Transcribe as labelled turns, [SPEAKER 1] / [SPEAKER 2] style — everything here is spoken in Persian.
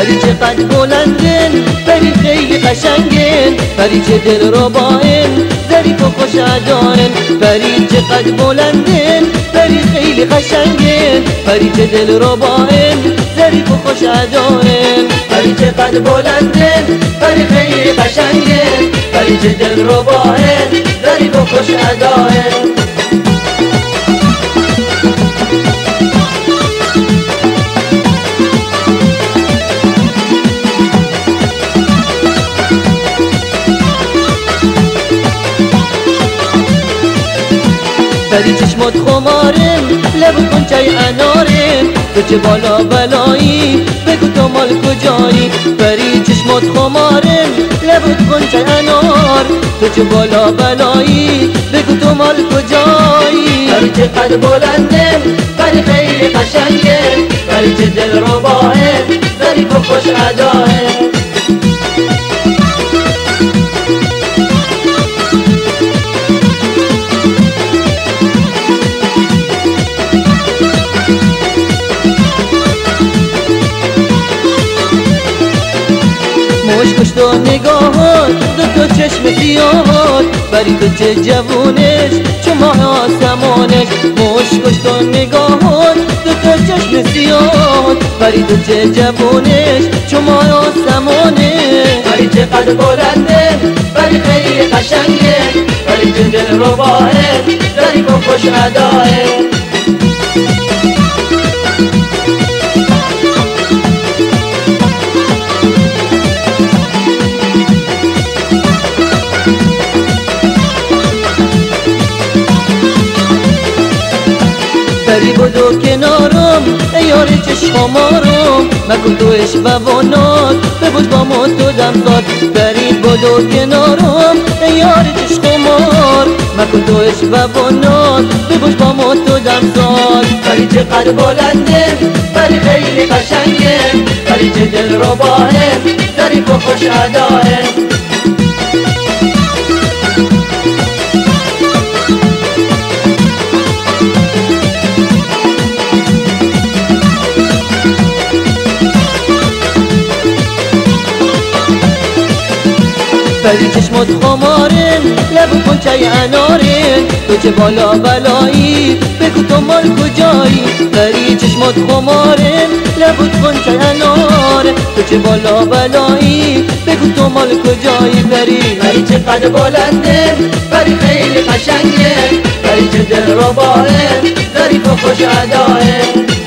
[SPEAKER 1] پری چقدر بلندن، پری خیلی قشنگن، پری چه دل رباین، ظریف و خوش اداین. پری چقدر بلندن، پری خیلی قشنگن، پری چه دل رباین، ظریف و خوش اداین. پری چقدر بلندن، پری خیلی قشنگن، پری چه دل رباین، ظریف و خوش اداین. پری چشمات خمارن، لب کنچه انارن، تو چه بالا بلایی، بگو تو مال کجایی. پری چشمات خمارن، لب کنچه انار، تو چه بالا بلایی، بگو تو مال کجایی. پری چقدر بلندن، پری خیلی قشنگن، پری چه دل رباین، ظریف و خوش اداین. مشکش تو نگاهات، دو چشم سیاهات، پری تو چه جوونش، چه ماه آسمانش. مشکش تو نگاهات، دو چشم سیاهات، پری تو چه جوونش، چه ماه آسمانش. پری چقدر بلنده، پری خیلی قشنگه، پری چه دل رباین، ظریف و خوش اداین. پری بدو کنارم، ای یار چشمارم، مکن تو عشقوانات، ببوش با ما تو دمزاد. پری بدو کنارم، ای یار چشمار، مکن تو عشقوانات، ببوش با ما تو دمزاد. پری چقدر بلنده، پری خیلی قشنگه، پری چه دل رباین، ظریف و خوش اداین. پری چشمات خمارن، لب کنچه انارن، تو چه بالا بلایی، بگو تو مال کجایی. پری چشمات خمارن، لب کنچه انارن، تو چه بالا بلایی، بگو تو مال کجایی. پری چقدر بلنده، پری خیلی قشنگه، پری چه دل رباین، ظریف و خوش اداین.